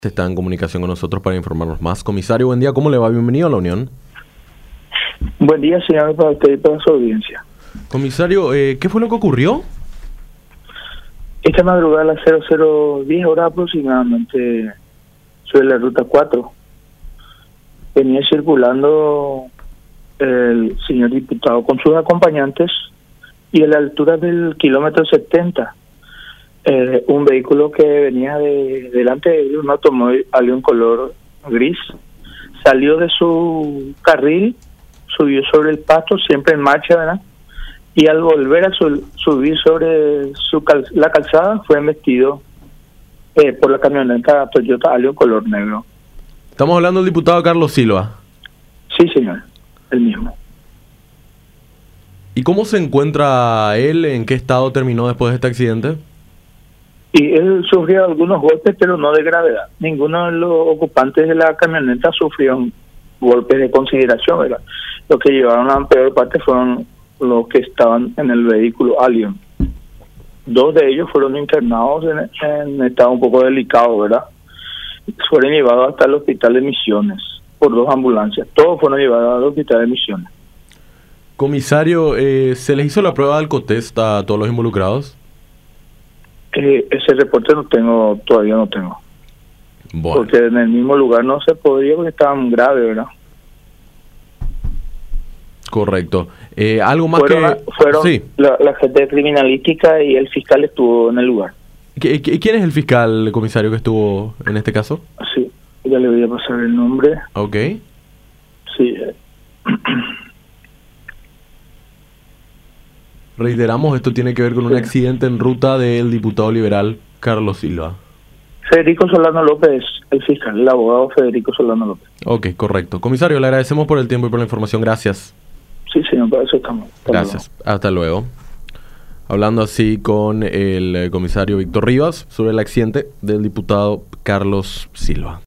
Está en comunicación con nosotros para informarnos más. Comisario, buen día, ¿cómo le va? Bienvenido a la Unión. Buen día, señor, para usted y para su audiencia. Comisario, ¿qué fue lo que ocurrió? Esta madrugada a las 00:10 horas aproximadamente, sobre la ruta 4, venía circulando el señor diputado con sus acompañantes y a la altura del kilómetro 70, un vehículo que venía delante de un automóvil, un color gris, salió de su carril, subió sobre el pasto, siempre en marcha, ¿verdad? Y al volver a subir sobre la calzada, fue embestido por la camioneta Toyota Allion color negro. Estamos hablando del diputado Carlos Silva. Sí, señor, el mismo. ¿Y cómo se encuentra él? ¿En qué estado terminó después de este accidente? Y él sufrió algunos golpes, pero no de gravedad. Ninguno de los ocupantes de la camioneta sufrió golpes de consideración, ¿verdad? Los que llevaron a la peor parte fueron los que estaban en el vehículo Allion. Dos de ellos fueron internados en estado un poco delicado, ¿verdad? Fueron llevados hasta el hospital de Misiones por dos ambulancias. Todos fueron llevados al hospital de Misiones. Comisario, ¿se les hizo la prueba de alcotest a todos los involucrados? Ese reporte todavía no tengo. Bueno. Porque en el mismo lugar no se podía porque estaban graves, ¿verdad? Correcto. Algo más fueron sí. La gente criminalística y el fiscal estuvo en el lugar. ¿Quién es el fiscal, comisario, que estuvo en este caso? Sí, ya le voy a pasar el nombre. Ok. Sí. Reiteramos, esto tiene que ver con un accidente en ruta del diputado liberal Carlos Silva. Federico Solano López, el fiscal, el abogado Federico Solano López. Ok, correcto. Comisario, le agradecemos por el tiempo y por la información. Gracias. Sí, señor, para eso estamos. Gracias. Hasta luego. Hablando así con el comisario Víctor Rivas sobre el accidente del diputado Carlos Silva.